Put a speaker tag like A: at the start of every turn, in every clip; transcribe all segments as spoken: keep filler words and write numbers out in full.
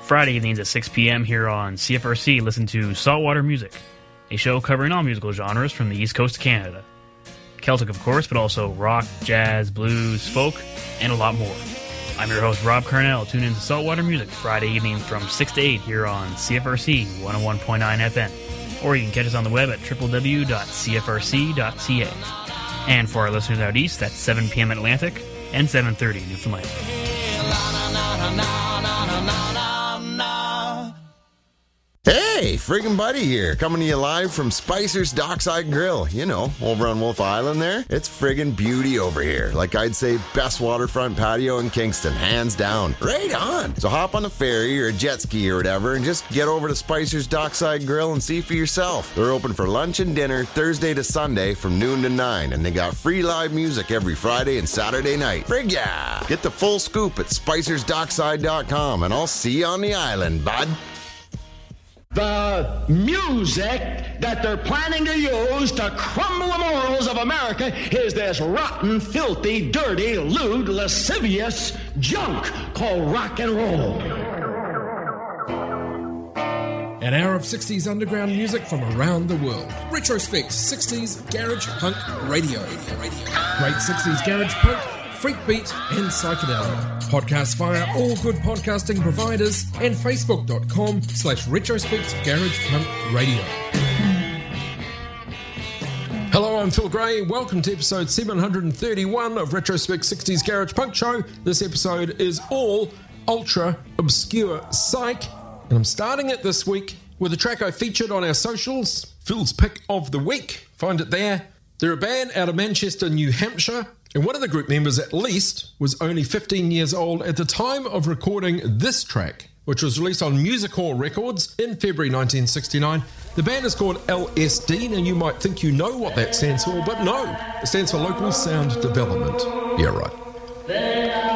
A: Friday evenings at six p.m. here on C F R C. Listen to Saltwater Music, a show covering all musical genres from the East Coast of Canada. Celtic, of course, but also rock, jazz, blues, folk, and a lot more. I'm your host, Rob Carnell. Tune in to Saltwater Music Friday evening from six to eight here on C F R C one oh one point nine F M. Or you can catch us on the web at w w w dot c f r c dot c a. And for our listeners out east, that's seven p.m. Atlantic and seven thirty Newfoundland.
B: Hey, friggin' buddy here, coming to you live from Spicer's Dockside Grill. You know, over on Wolf Island there. It's friggin' beauty over here. Like I'd say, best waterfront patio in Kingston, hands down. Right on! So hop on a ferry or a jet ski or whatever and just get over to Spicer's Dockside Grill and see for yourself. They're open for lunch and dinner Thursday to Sunday from noon to nine, and they got free live music every Friday and Saturday night. Frig yeah! Get the full scoop at spicers dockside dot com, and I'll see you on the island, bud.
C: The music that they're planning to use to crumble the morals of America is this rotten, filthy, dirty, lewd, lascivious junk called rock and roll.
D: An hour of sixties underground music from around the world. Retrospect sixties Garage Punk Radio. Great sixties Garage Punk, freak beat, and psychedelic. Podcast via all good podcasting providers and facebook.com slash retrospect garage punk radio. Hello, I'm Phil Gray. Welcome to episode seven hundred thirty-one of Retrospect sixties Garage Punk Show. This episode is all ultra obscure psych, and I'm starting it this week with a track I featured on our socials, Phil's Pick of the Week. Find it there. They're a band out of Manchester, New Hampshire, and one of the group members, at least, was only fifteen years old at the time of recording this track, which was released on Music Hall Records in February nineteen sixty-nine. The band is called L S D, and you might think you know what that stands for, but no, it stands for Local Sound Development. Yeah, right.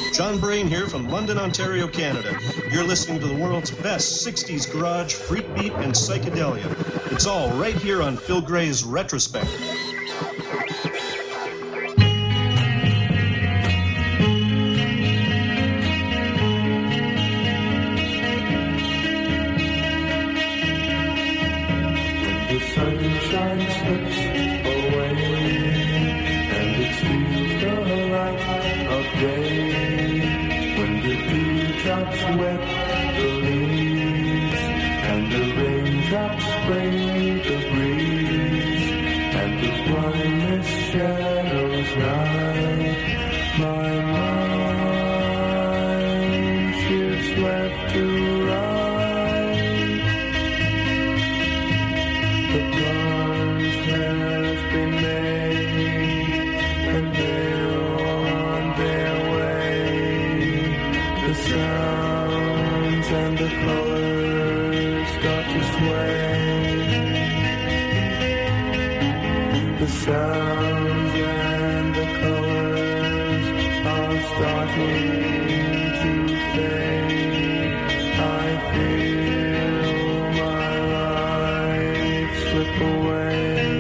E: John Brain here from London, Ontario, Canada. You're listening to the world's best sixties garage, freak beat, and psychedelia. It's all right here on Phil Gray's Retrospect.
F: The sunshine slips away and it steals the light of day. When the dewdrops wet the leaves and the raindrops bring the breeze and the blindness shadows night, my mind shifts left to right. The plunge has been made and they're on their way. The sounds and the colors start to sway. The sounds and the colors are starting to fade. I feel my life slip away.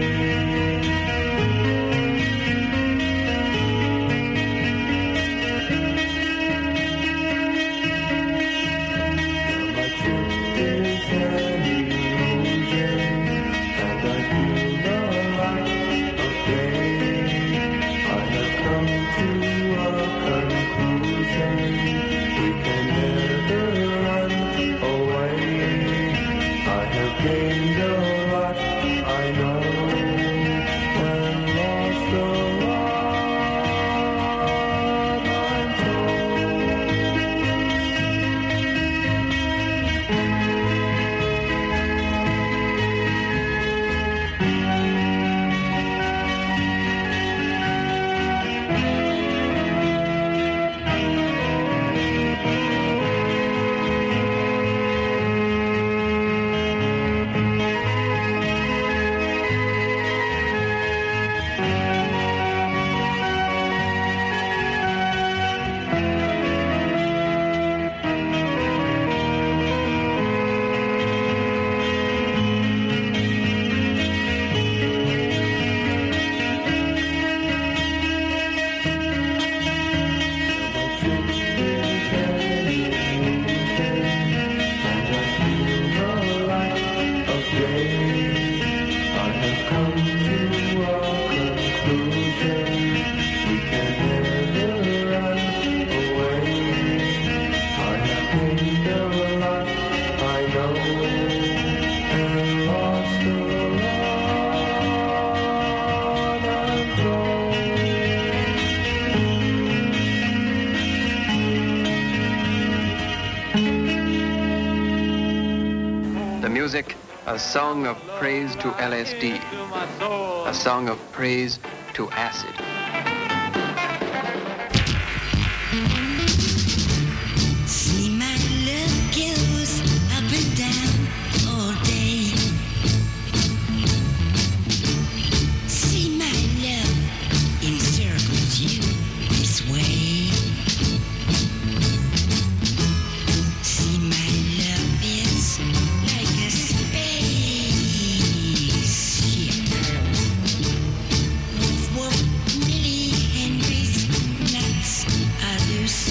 F: My trip is an illusion, and I feel the light of day. I have come to a conclusion. We can never run away. I have gained a lot, I know, and lost a lot, I'm told.
G: The music, a song of praise to L S D, a song of praise to acid.
H: See my love goes up and down all day. See my love encircles you this way. See my love is like a spaceship with Wolf, Millie, Henry's nuts, others.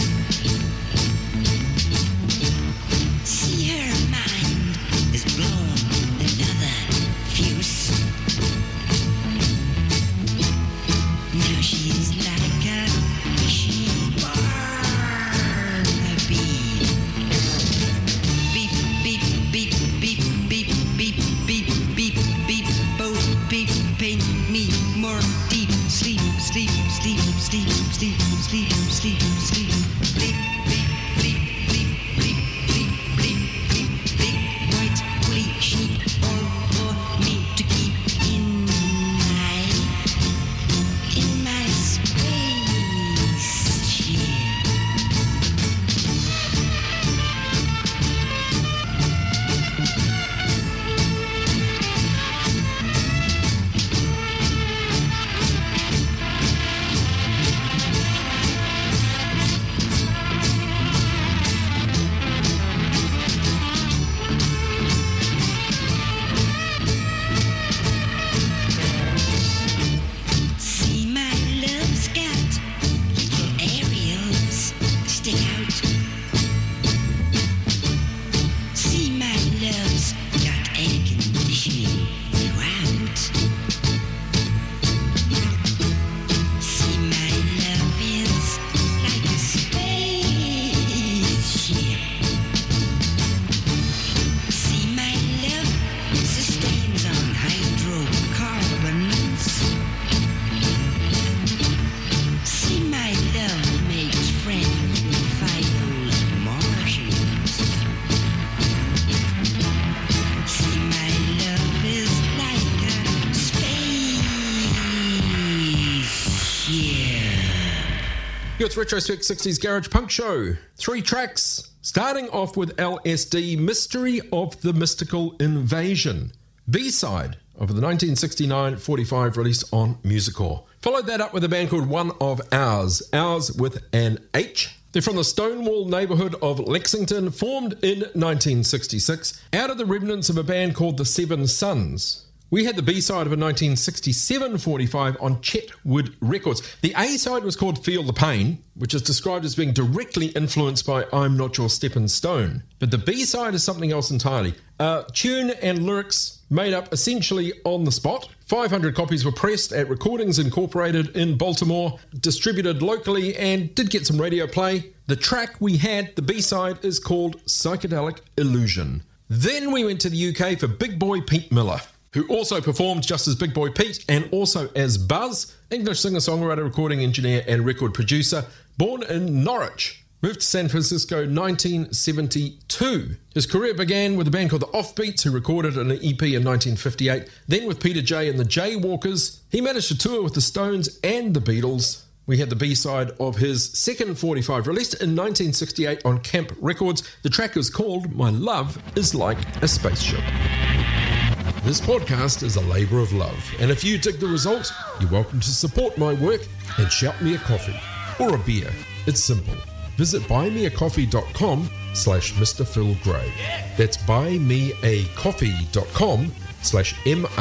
D: It's Retrospect sixties Garage Punk Show. Three tracks, starting off with L S D, Mystery of the Mystical Invasion, B-side of the nineteen sixty-nine forty-five release on Musicore. Followed that up with a band called One of Ours, Ours with an H. They're from the Stonewall neighbourhood of Lexington, formed in nineteen sixty-six, out of the remnants of a band called the Seven Sons. We had the B-side of a nineteen sixty-seven forty-five on Chetwood Records. The A-side was called Feel the Pain, which is described as being directly influenced by I'm Not Your Steppin' Stone. But the B-side is something else entirely. Uh, tune and lyrics made up essentially on the spot. five hundred copies were pressed at Recordings Incorporated in Baltimore, distributed locally, and did get some radio play. The track we had, the B-side, is called Psychedelic Illusion. Then we went to the U K for Big Boy Pete Miller, who also performed just as Big Boy Pete and also as Buzz, English singer-songwriter, recording engineer and record producer, born in Norwich. Moved to San Francisco nineteen seventy-two. His career began with a band called the Offbeats, who recorded an E P in nineteen fifty-eight. Then with Peter J and the Jaywalkers. He managed to tour with the Stones and the Beatles. We had the B-side of his second forty-five, released in nineteen sixty-eight on Camp Records. The track is called My Love Is Like a Spaceship. This podcast is a labour of love, and if you dig the result, you're welcome to support my work and shout me a coffee or a beer. It's simple. Visit buymeacoffee.com slash Mr. Phil Gray. That's buymeacoffee.com slash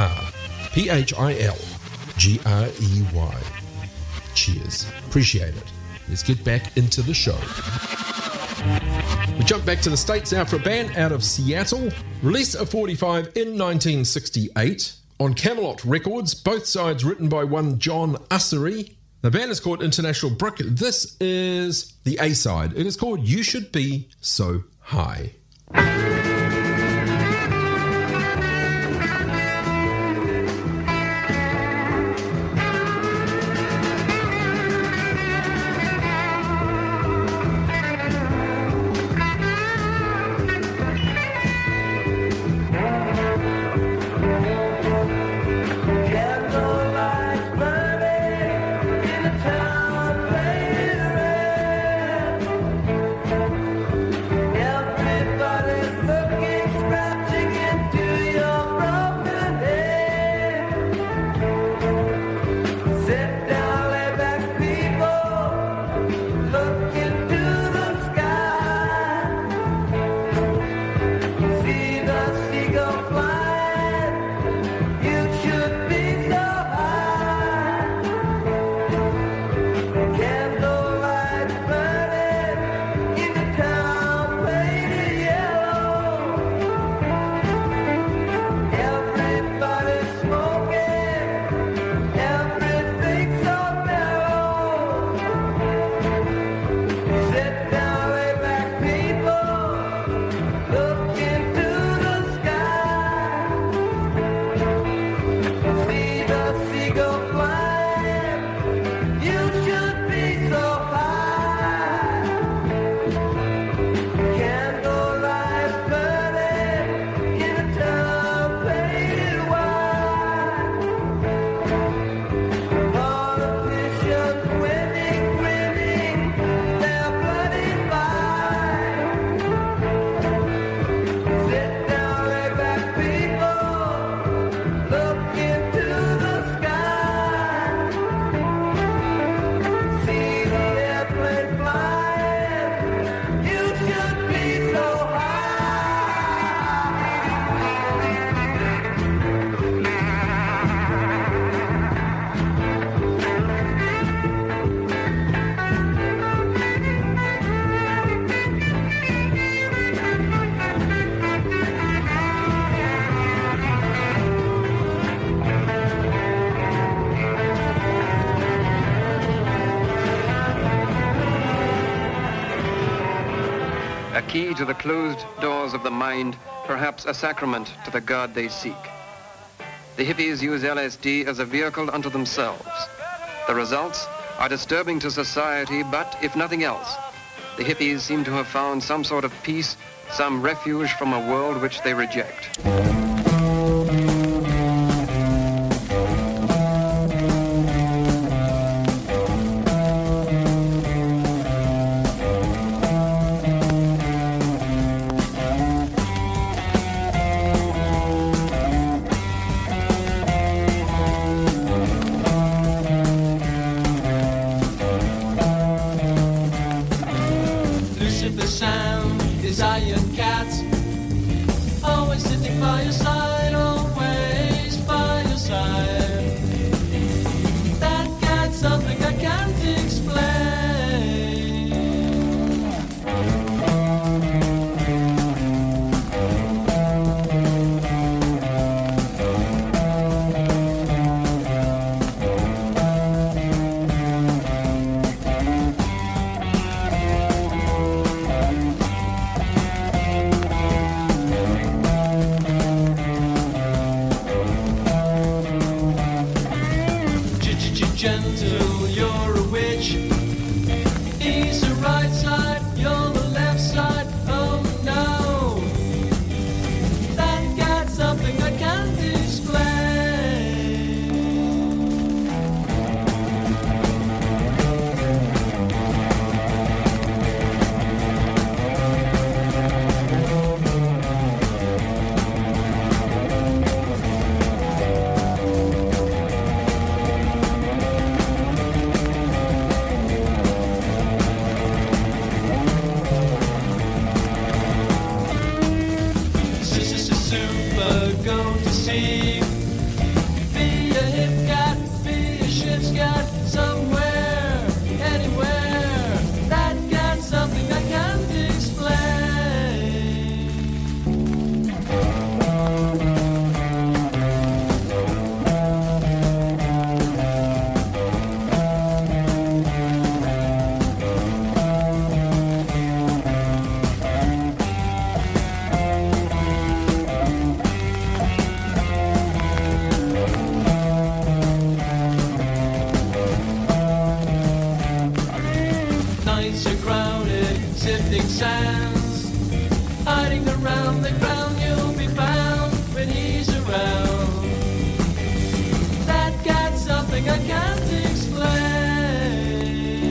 D: M-R-P-H-I-L-G-R-E-Y. Cheers. Appreciate it. Let's get back into the show. We jump back to the States now for a band out of Seattle. Released a forty-five in nineteen sixty-eight on Camelot Records, both sides written by one John Ussery. The band is called International Brick. This is the A-side. It is called You Should Be So High.
G: A key to the closed doors of the mind, perhaps a sacrament to the God they seek. The hippies use L S D as a vehicle unto themselves. The results are disturbing to society, but if nothing else, the hippies seem to have found some sort of peace, some refuge from a world which they reject.
I: Yes, if the sound is iron cat, always sitting by your side, always by your side. That cat's something I can't explain. Gentle, you're a witch. He's the right side, you're the left side. Oh no, that got something I can't explain. Super go to sea. Be a hip cat, be a ship's cat, somewhere, anywhere. That got something I can't explain. Nights are crowded, sifting sands, hiding around the ground. You'll be found when he's around. That got something I can't explain.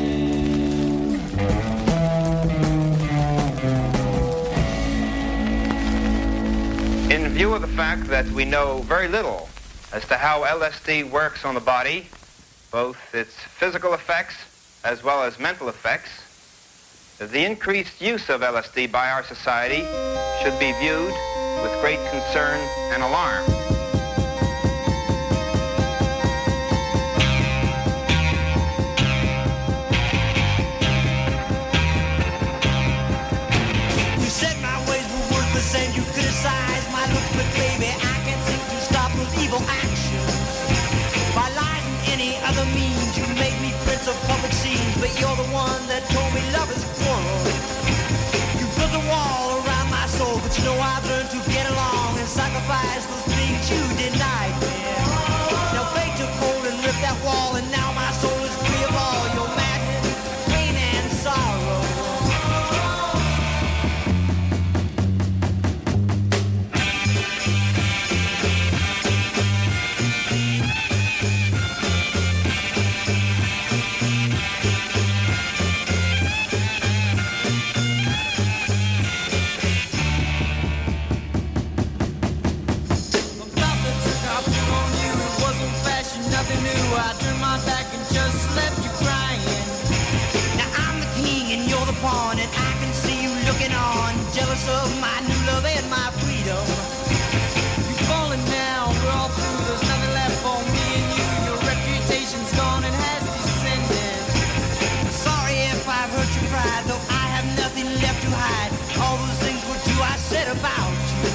J: In view of the fact that we know very little as to how L S D works on the body, both its physical effects as well as mental effects, the increased use of L S D by our society should be viewed with great concern and alarm.
H: You said my ways were worthless and you criticized my looks, but baby, I can't seem to stop those evil actions. By lies and any other means, you make me prince of public scenes, but you're the one that told me love is quarrel. You built a wall around my soul, but you know I've learned to get along and sacrifice those things you denied me. Now fate took hold and ripped that wall, and now my soul is free of all your madness, pain and sorrow. I turned my back and just left you crying. Now I'm the king and you're the pawn, and I can see you looking on, jealous of my new love and my freedom. You've fallen now, we're all through, there's nothing left for me and you. Your reputation's gone and has descended. Sorry if I've hurt your pride, though I have nothing left to hide. All those things were true I said about you.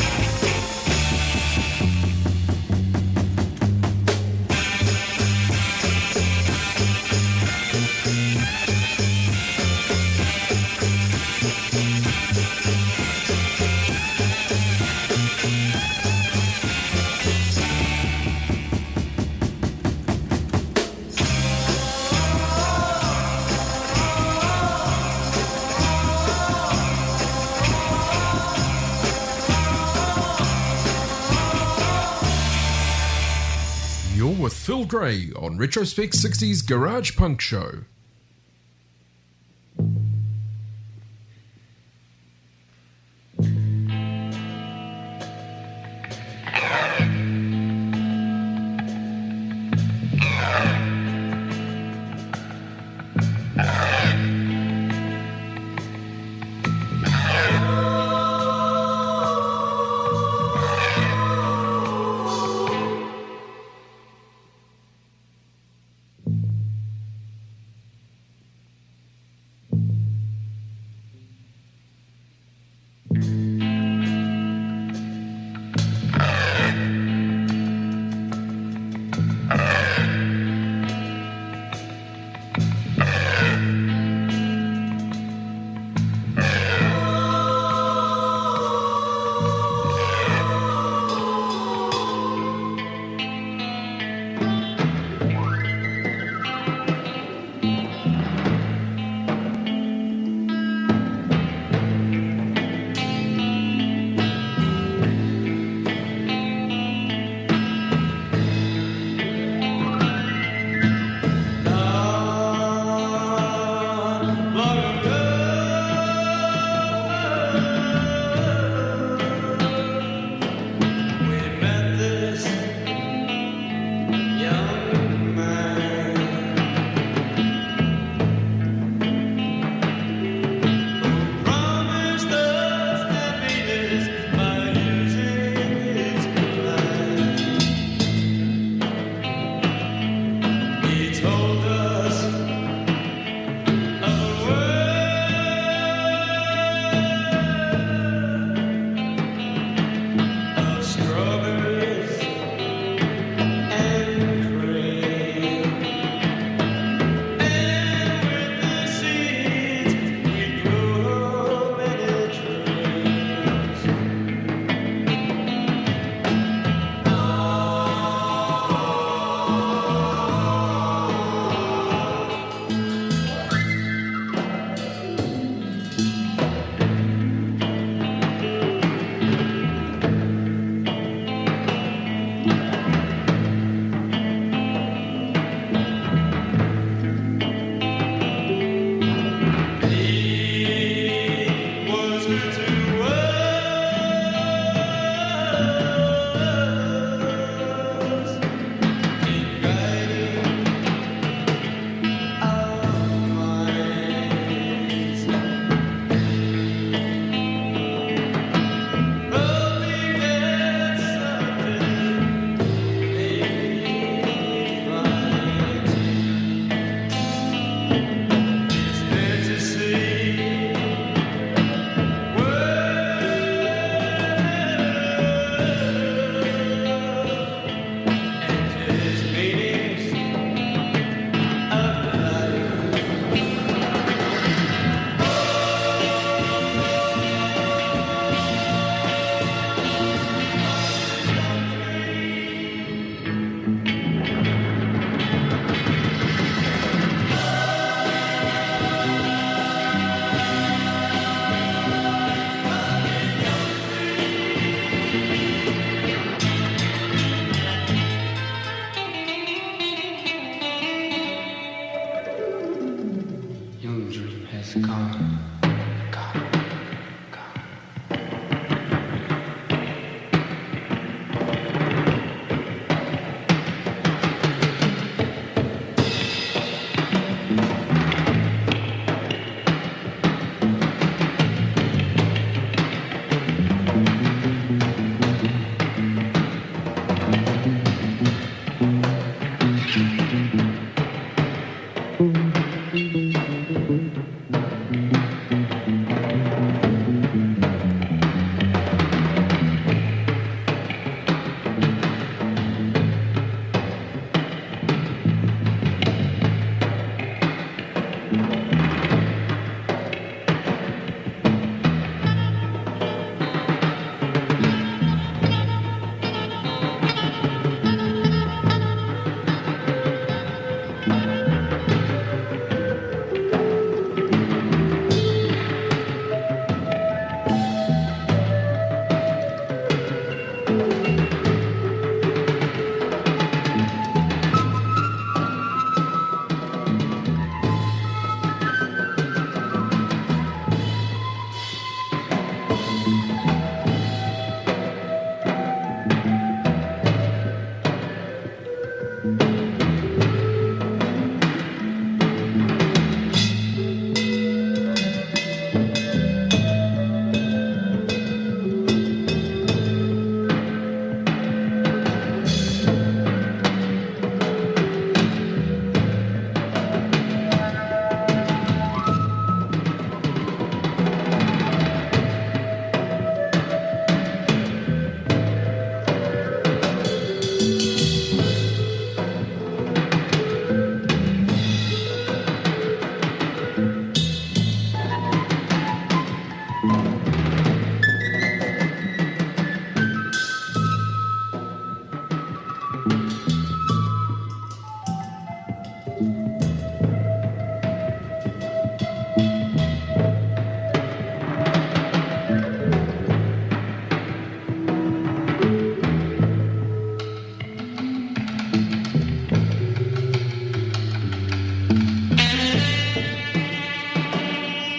D: With Phil Gray on Retrospect sixties Garage Punk Show.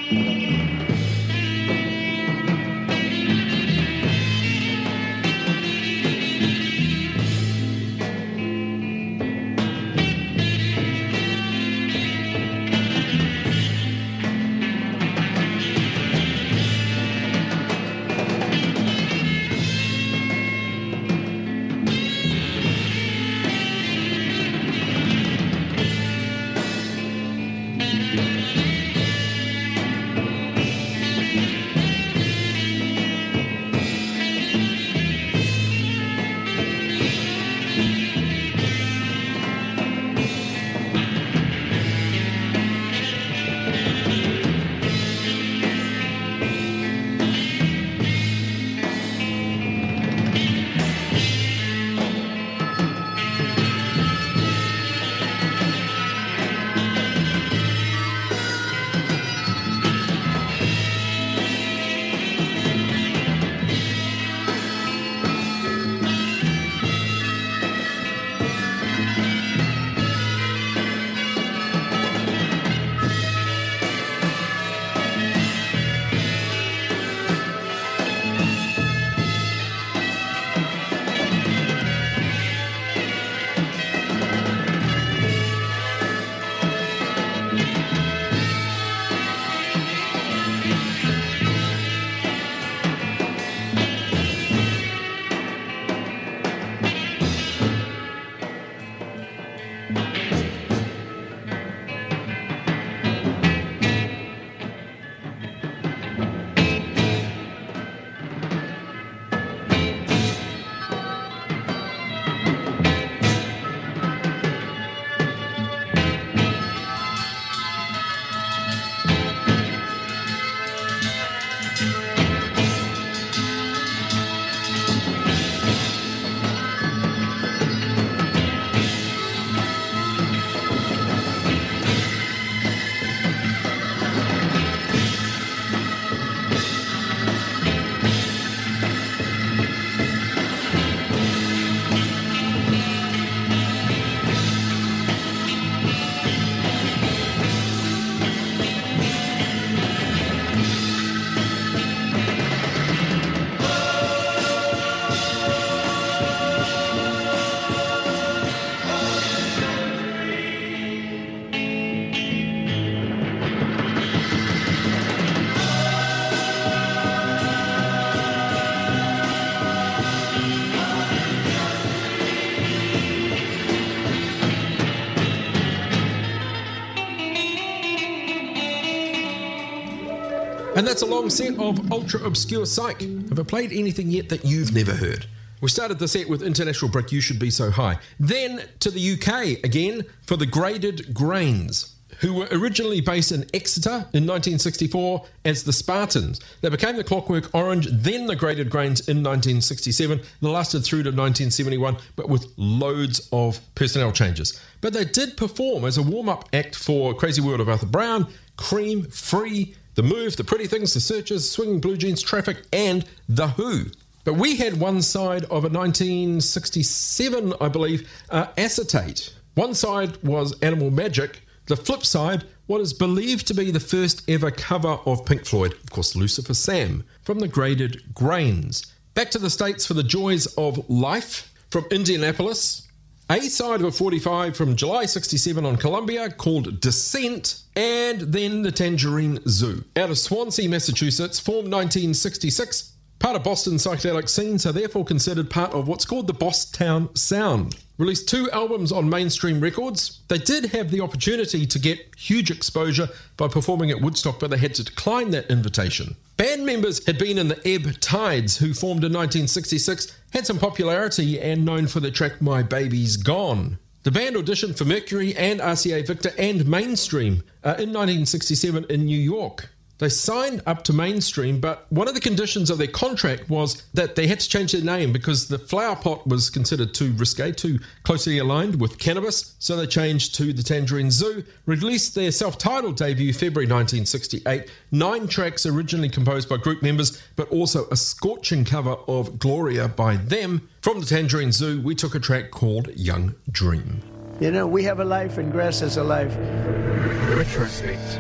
D: And that's a long set of ultra-obscure psych. Have I played anything yet that you've never heard? We started the set with International Brick, You Should Be So High. Then to the U K again for the Graded Grains, who were originally based in Exeter in nineteen sixty-four as the Spartans. They became the Clockwork Orange, then the Graded Grains in nineteen sixty-seven. They lasted through to nineteen seventy-one, but with loads of personnel changes. But they did perform as a warm-up act for Crazy World of Arthur Brown, Cream, Free, The Move, The Pretty Things, The Searchers, Swinging Blue Jeans, Traffic, and The Who. But we had one side of a nineteen sixty-seven, I believe, uh, acetate. One side was Animal Magic. The flip side, what is believed to be the first ever cover of Pink Floyd, of course, Lucifer Sam, from the Graded Grains. Back to the States for the Joys of Life from Indianapolis. A side of a forty-five from July sixty-seven on Columbia called Descent, and then the Tangerine Zoo. Out of Swansea, Massachusetts, formed nineteen sixty-six, part of Boston's psychedelic scene, so therefore considered part of what's called the Bosstown Sound. Released two albums on Mainstream Records. They did have the opportunity to get huge exposure by performing at Woodstock, but they had to decline that invitation. Band members had been in the Ebb Tides, who formed in nineteen sixty-six, had some popularity and known for their track My Baby's Gone. The band auditioned for Mercury and R C A Victor and Mainstream uh, in nineteen sixty-seven in New York. They signed up to Mainstream, but one of the conditions of their contract was that they had to change their name because the flower pot was considered too risque, too closely aligned with cannabis, so they changed to the Tangerine Zoo, released their self-titled debut February nineteen sixty-eight, nine tracks originally composed by group members, but also a scorching cover of Gloria by them. From the Tangerine Zoo, we took a track called Young Dream.
K: You know, we have a life and grass has a life.
L: Retrospect.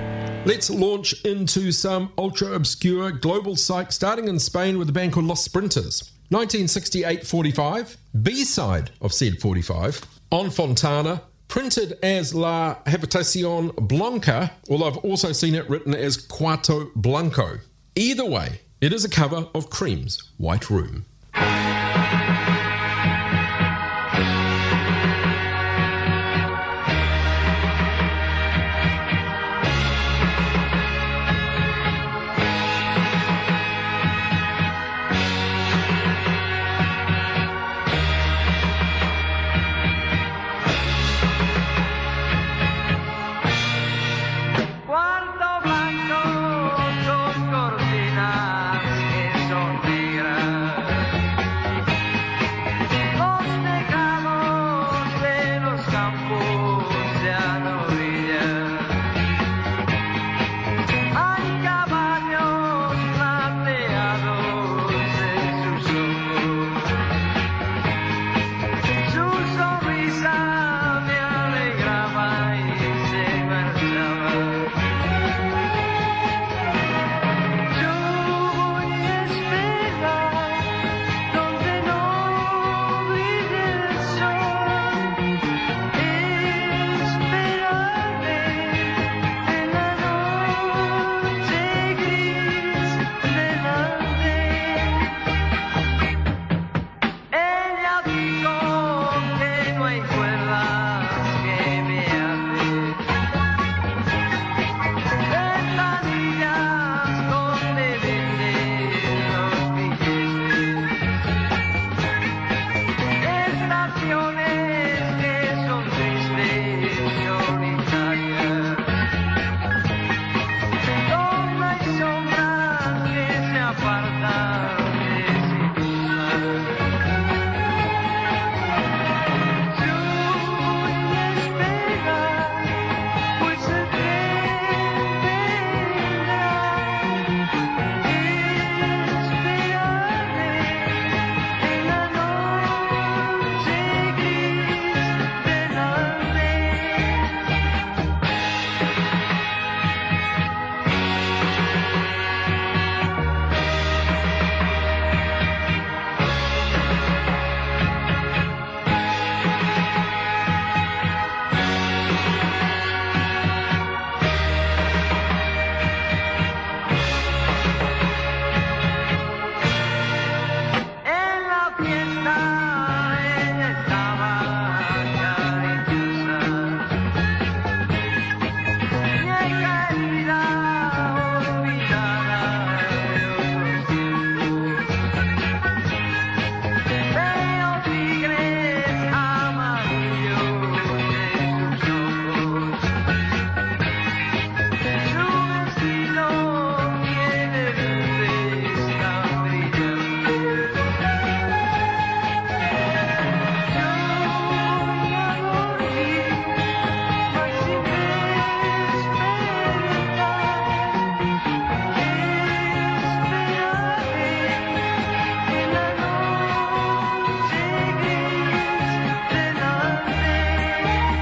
D: Let's launch into some ultra-obscure global psych, starting in Spain with a band called Los Sprinters. nineteen sixty-eight forty-five, B-side of said forty-five, On Fontana, printed as La Habitación Blanca, although I've also seen it written as Cuarto Blanco. Either way, it is a cover of Cream's White Room.
H: Cuarto blanco con cortinas que son negras. Los tejados de los campos se han orillado. Hay caballos plateados en sus ojos. Su sonrisa me alegraba y se marchaba. Yo voy a esperar donde no brille el sol. Esperaré en la noche gris del andén. Ella dijo que no hay cuerdas que me aten. Ventanillas donde venden los billetes. Estaciones que son tristes y solitarias. Donde hay sombras que se apartan de sí mismas. Yo voy a esperar, pues el tren vendrá. Esperaré en la noche gris del andén. En la fiesta ella estaba cariñosa. Vieja herida, olvidada de otros tiempos. Veo tigres amarillos en sus ojos. Su vestido tiene luces tan brillantes. Yo voy a dormir, mas sin despertar. Esperaré en la noche gris del andén.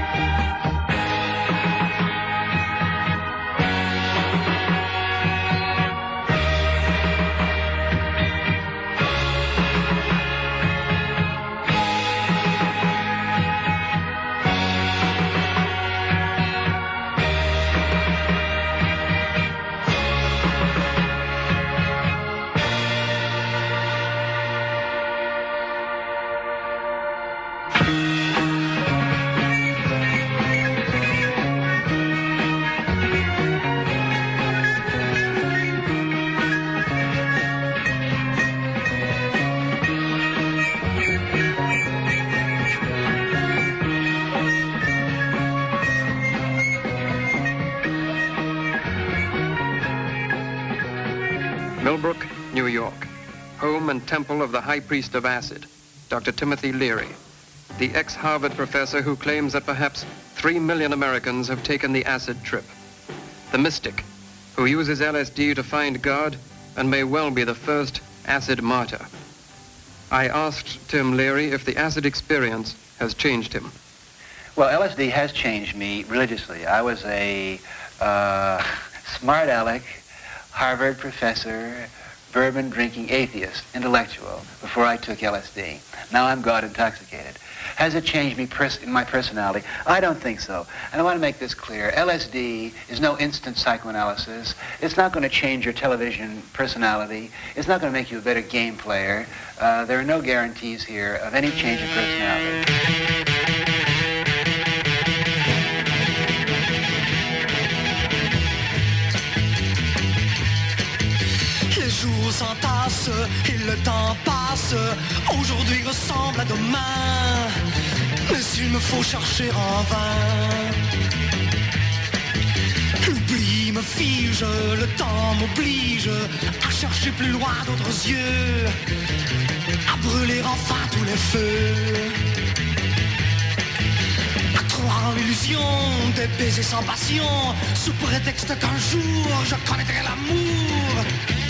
G: Millbrook, New York, home and temple of the high priest of acid, Doctor Timothy Leary, the ex-Harvard professor who claims that perhaps three million Americans have taken the acid trip. The mystic who uses L S D to find God and may well be the first acid martyr. I asked Tim Leary if the acid experience has changed him.
K: Well, L S D has changed me religiously. I was a uh,
J: smart aleck, Harvard professor, bourbon-drinking atheist, intellectual, before I took L S D. Now I'm God-intoxicated. Has it changed me pers- in my personality? I don't think so. And I want to make this clear. L S D is no instant psychoanalysis. It's not going to change your television personality. It's not going to make you a better game player. Uh, there are no guarantees here of any change in personality.
H: Les jours s'entassent et le temps passe. Aujourd'hui ressemble à demain, mais il me faut chercher en vain. L'oubli me fige, le temps m'oblige à chercher plus loin d'autres yeux, à brûler enfin tous les feux, à croire en l'illusion des baisers sans passion, sous prétexte qu'un jour je connaîtrai l'amour.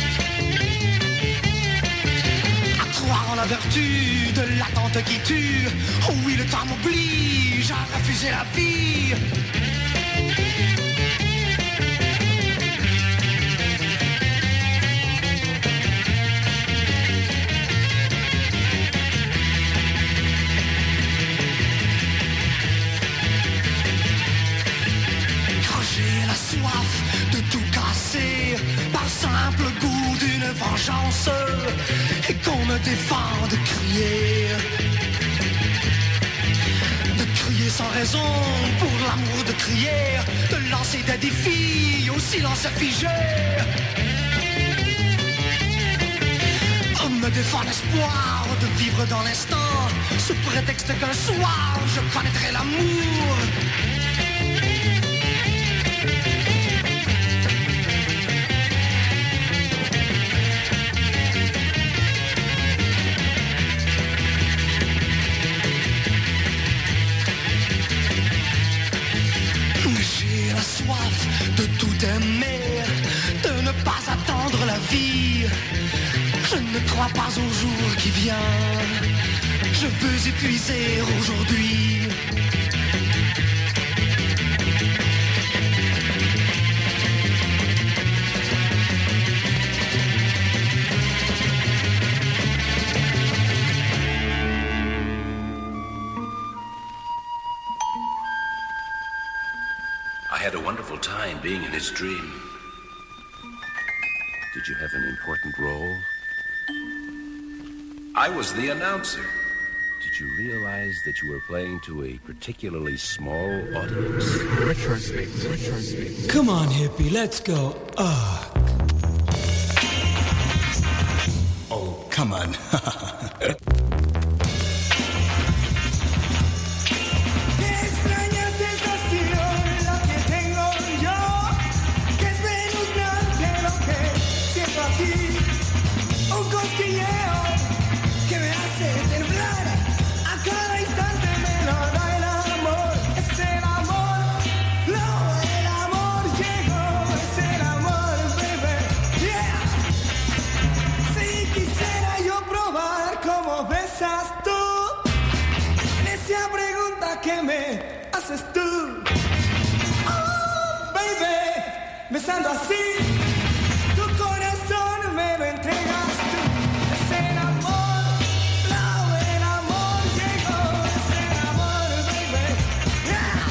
H: Croire en la vertu de l'attente qui tue. Oh oui, le temps m'oblige à refuser la vie. Quand j'ai la soif de tout casser par simple goût d'une vengeance, et qu'on me défend de crier, de crier sans raison pour l'amour de crier, de lancer des défis au silence figé, on me défend l'espoir de vivre dans l'instant, sous prétexte qu'un soir je connaîtrai l'amour. De tout aimer, de ne pas attendre la vie. Je ne crois pas au jour qui vient. Je veux épuiser aujourd'hui.
K: I had a wonderful time being in his dream. Did you have an important role? I was the announcer. Did you realize that you were playing to a particularly small audience?
L: Retrospect. Retrospect.
H: Come on, hippie, let's go. Ah.
L: Oh, come on.
M: Besando así, tu corazón me lo entregas tú. Es el amor, no, el amor llegó. Es el amor, baby, yeah.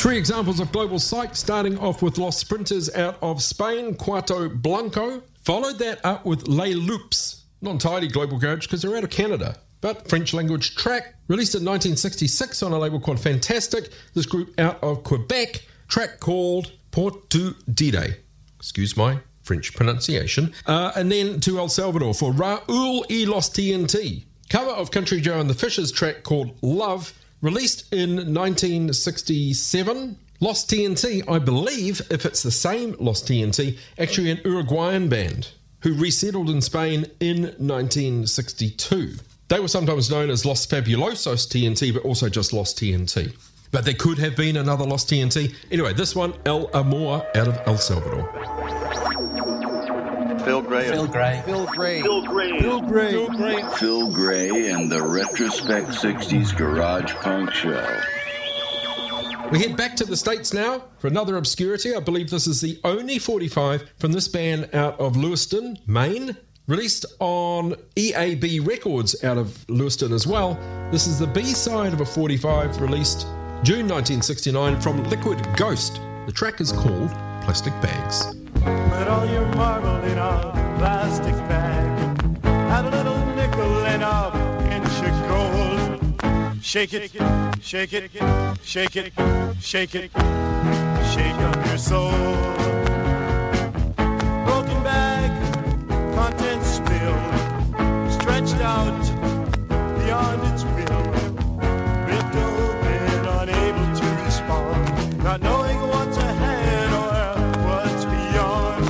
D: Three examples of global psych, starting off with Los Sprinters out of Spain, Cuarto Blanco. Followed that up with Les Loops, not entirely global garage because they're out of Canada, but French language track, released in nineteen sixty-six on a label called Fantastic. This group out of Quebec, track called Portu Dire. Excuse my French pronunciation. Uh, and then to El Salvador for Raúl y Los T N T. Cover of Country Joe and the Fishers track called Love, released in nineteen sixty-seven. Los T N T, I believe, if it's the same Los T N T, actually an Uruguayan band who resettled in Spain in nineteen sixty-two. They were sometimes known as Los Fabulosos T N T, but also just Los T N T. But there could have been another Los T N T. Anyway, this one, El Amor out of El Salvador.
E: Phil Gray.
N: Phil Gray.
E: Phil Gray.
N: Phil Gray.
E: Phil Gray.
N: Phil Gray.
O: Phil Gray and the Retrospect sixties Garage Punk Show.
D: We head back to the States now for another obscurity. I believe this is the only forty-five from this band out of Lewiston, Maine, released on E A B Records out of Lewiston as well. This is the B-side of a forty-five released June nineteen sixty-nine from Liquid Ghost. The track is called Plastic Bags.
F: Put all your marble in a plastic bag. Add a little nickel and a inch of gold. Shake it, shake it, shake it, shake it, shake up your soul. Broken bag, contents spilled, stretched out beyond its will. Ripped open, unable to respond, not knowing what's ahead or what's beyond.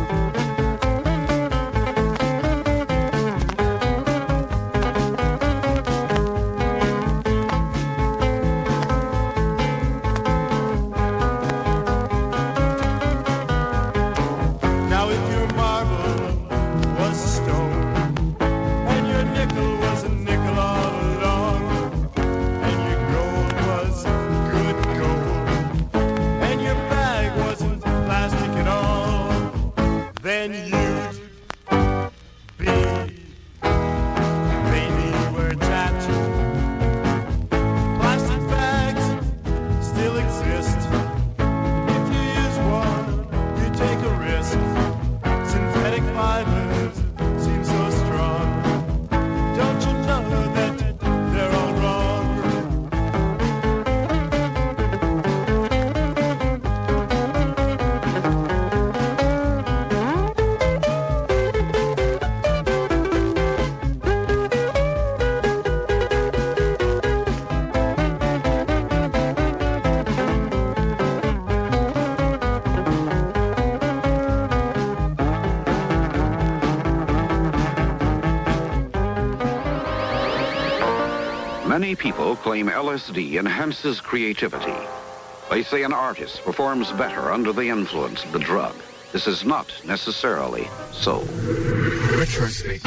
F: Now if your marble was stone, and your nickel was a nickel all along, and your gold was good gold, and your bag wasn't plastic at all, then you'd be maybe where it's at. Plastic bags still exist. If you use one, you take a risk. Synthetic fibers seem so strong. Don't you know that they're all wrong?
P: Many people claim L S D enhances creativity. They say an artist performs better under the influence of the drug. This is not necessarily so.
L: Retrospect.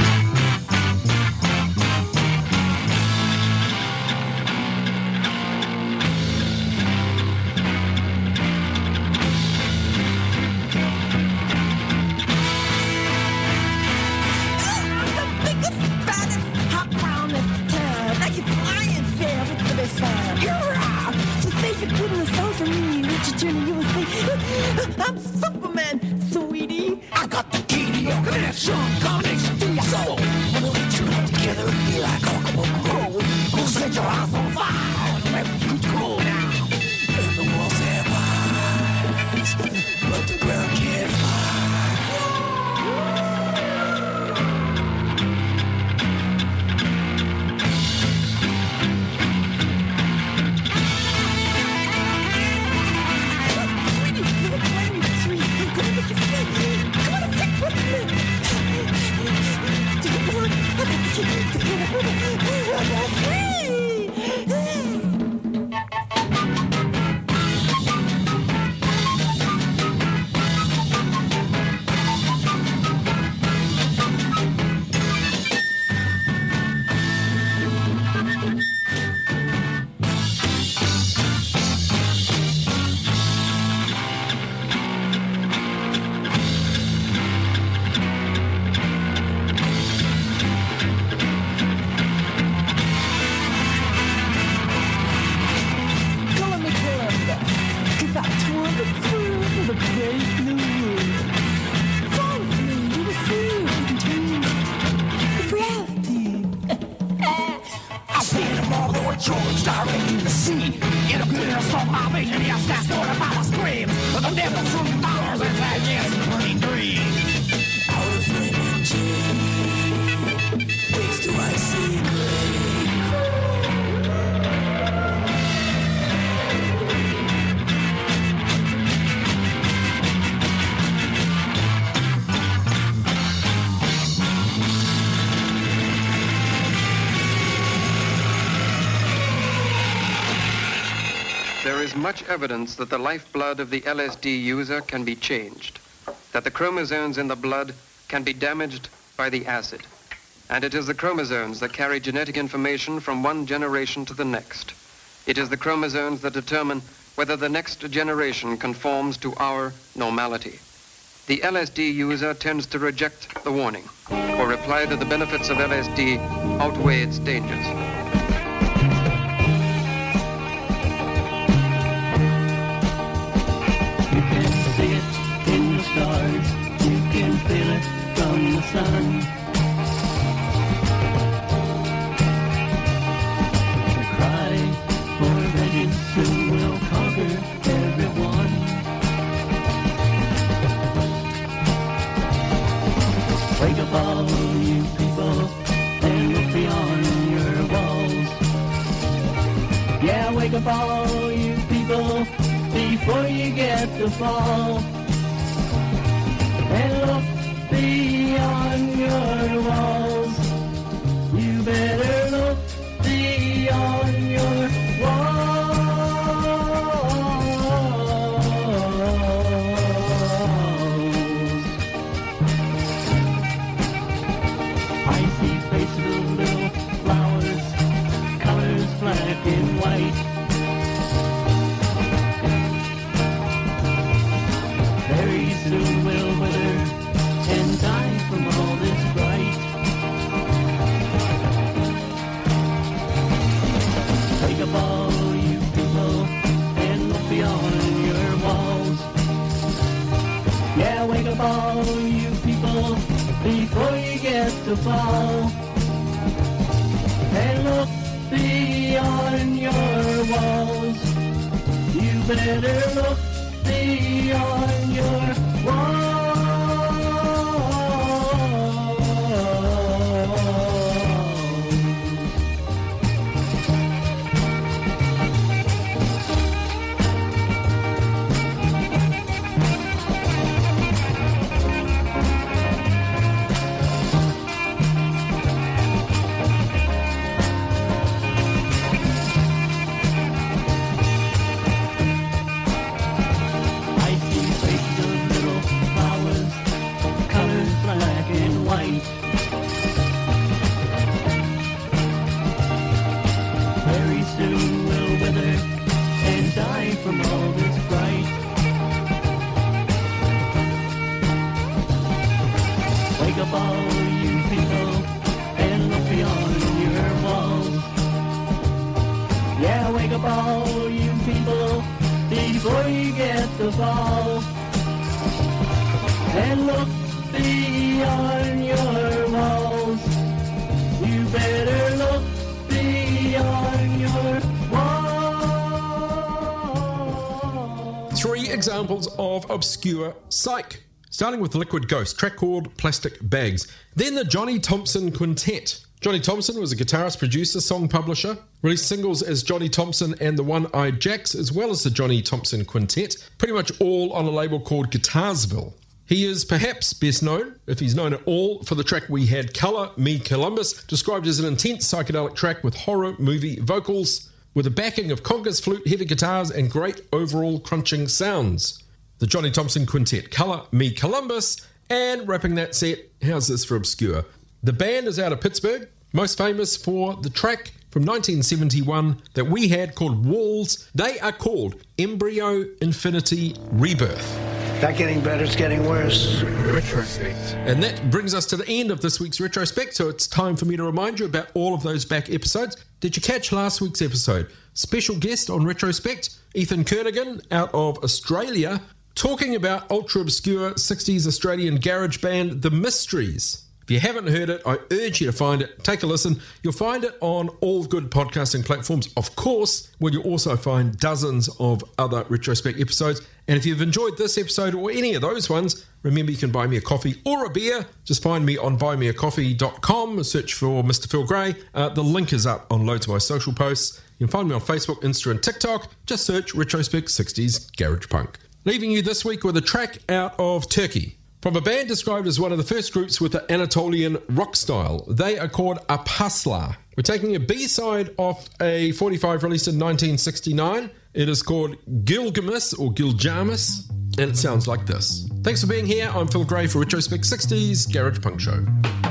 M: I'm Superman, sweetie. I got the key to your connection, connection to your soul. When we turn together and be like Uncle we'll set your house on fire and make you cool now. And the walls have eyes, but the ground can't fly. Sweetie, you're playing with the tree. I'm gonna make you feel. Come on, stick with me. I'll be in your stats for the power scream. But the devil from dollars and that yes, burning dream. Out of flaming chain, waits till I see gray.
G: There is much evidence that the lifeblood of the L S D user can be changed, that the chromosomes in the blood can be damaged by the acid. And it is the chromosomes that carry genetic information from one generation to the next. It is the chromosomes that determine whether the next generation conforms to our normality. The L S D user tends to reject the warning, or reply that the benefits of L S D outweigh its dangers.
I: Stars, you can feel it from the sun. The cry for vengeance soon will conquer everyone. Wake up all you people and look beyond your walls. Yeah, wake up all you people before you get to fall. And look beyond your walls. You better look beyond your walls. I see faces of little flowers, colors black and white. Very soon will wither and die from all this fright. Wake up all you people and look beyond your walls. Yeah, wake up all you people before you get to fall. And look beyond your walls. You better look beyond your walls. Very soon will wither and die from all this fright. Wake up all you people and look beyond your walls. Yeah, wake up all you people before you get to fall. And look beyond your walls. You better look beyond your walls.
D: Three examples of obscure psych. Starting with Liquid Ghost, track called Plastic Bags. Then the Johnny Thompson Quintet. Johnny Thompson was a guitarist, producer, song publisher, released singles as Johnny Thompson and the One-Eyed Jacks, as well as the Johnny Thompson Quintet, pretty much all on a label called Guitarsville. He is perhaps best known, if he's known at all, for the track We Had Color, Me Columbus, described as an intense psychedelic track with horror movie vocals, with a backing of congas, flute, heavy guitars, and great overall crunching sounds. The Johnny Thompson Quintet, Color, Me Columbus, and wrapping that set, how's this for obscure? The band is out of Pittsburgh, most famous for the track from nineteen seventy-one that we had called Walls. They are called Embryo Infinity Rebirth.
N: Not getting better, it's getting worse.
D: Retrospect. And that brings us to the end of this week's Retrospect, so it's time for me to remind you about all of those back episodes. Did you catch last week's episode? Special guest on Retrospect, Ethan Kernigan out of Australia, talking about ultra-obscure sixties Australian garage band The Mysteries. If you haven't heard it, I urge you to find it. Take a listen. You'll find it on all good podcasting platforms, of course, where you'll also find dozens of other Retrospect episodes. And if you've enjoyed this episode or any of those ones, remember you can buy me a coffee or a beer. Just find me on buy me a coffee dot com, search for Mister Phil Gray. Uh, the link is up on loads of my social posts. You can find me on Facebook, Insta and TikTok. Just search Retrospect sixties Garage Punk. Leaving you this week with a track out of Turkey. From a band described as one of the first groups with the Anatolian rock style. They are called Apasla. We're taking a B-side off a forty-five released in nineteen sixty-nine. It is called Gilgamesh or Giljamis, and it sounds like this. Thanks for being here. I'm Phil Gray for Retrospect sixties Garage Punk Show.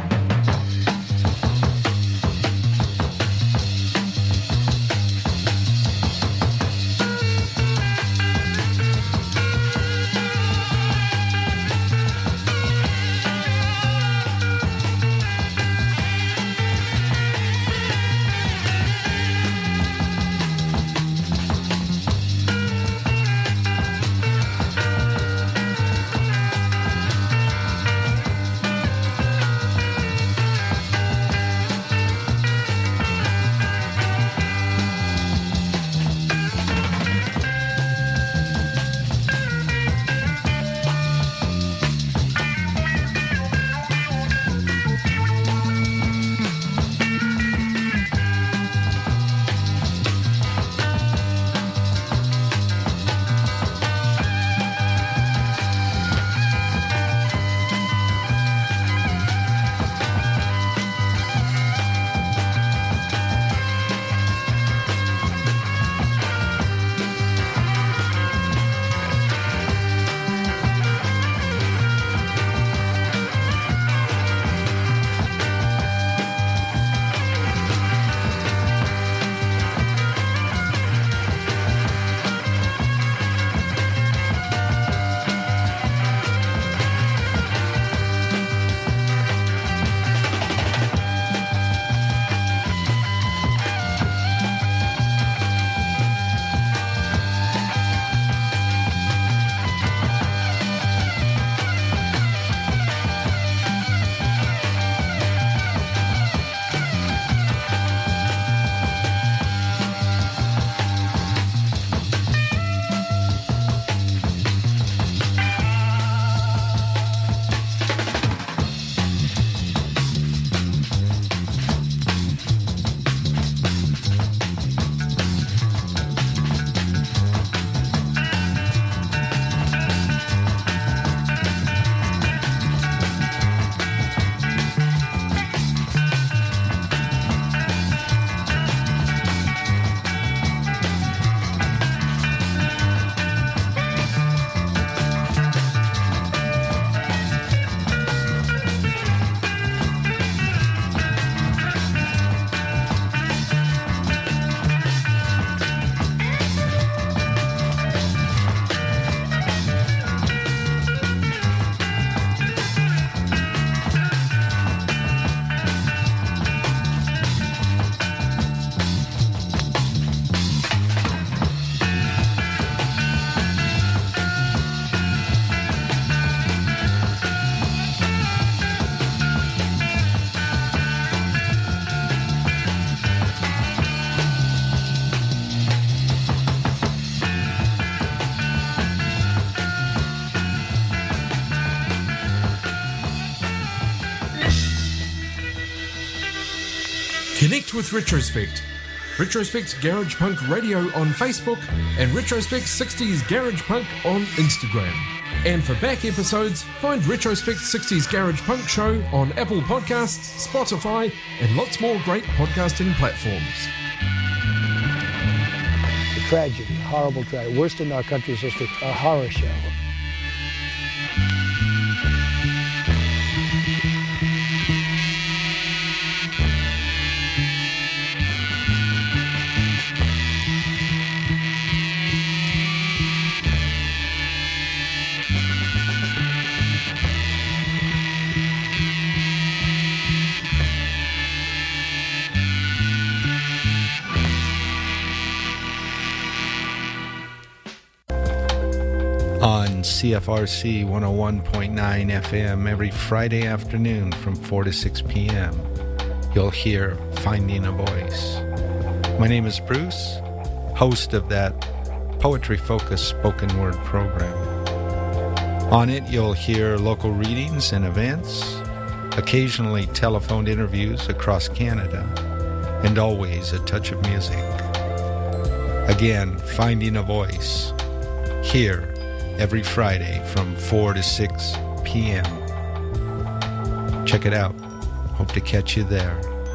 D: Connect with Retrospect. Retrospect Garage Punk Radio on Facebook and Retrospect sixties Garage Punk on Instagram. And for back episodes, find Retrospect sixties Garage Punk Show on Apple Podcasts, Spotify, and lots more great podcasting platforms.
N: A tragedy, horrible tragedy, worst in our country's history, a horror show.
Q: On on C F R C one oh one point nine F M every Friday afternoon from four to six p.m. You'll hear Finding a Voice. My name is Bruce, host of that poetry-focused spoken word program. On it, you'll hear local readings and events, occasionally telephoned interviews across Canada, and always a touch of music. Again, Finding a Voice, here every Friday from four to six p.m. Check it out. Hope to catch you there.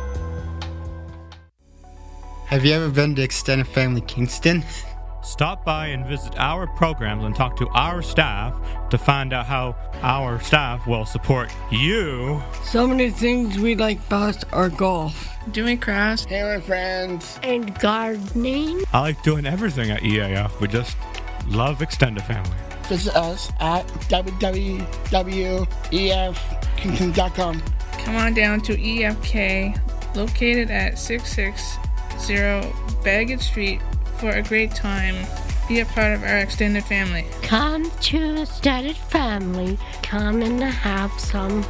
R: Have you ever been to Extended Family Kingston?
S: Stop by and visit our programs and talk to our staff to find out how our staff will support you.
T: Some of the things we like best are golf,
U: doing crafts,
V: hanging with friends,
T: and gardening.
S: I like doing everything at E A F. We just love Extended Family.
V: Visit us at w w w dot e f kingston dot com.
U: Come on down to E F K, located at six six zero Baggett Street, for a great time. Be a part of our extended family.
W: Come to Extended Family. Come and have some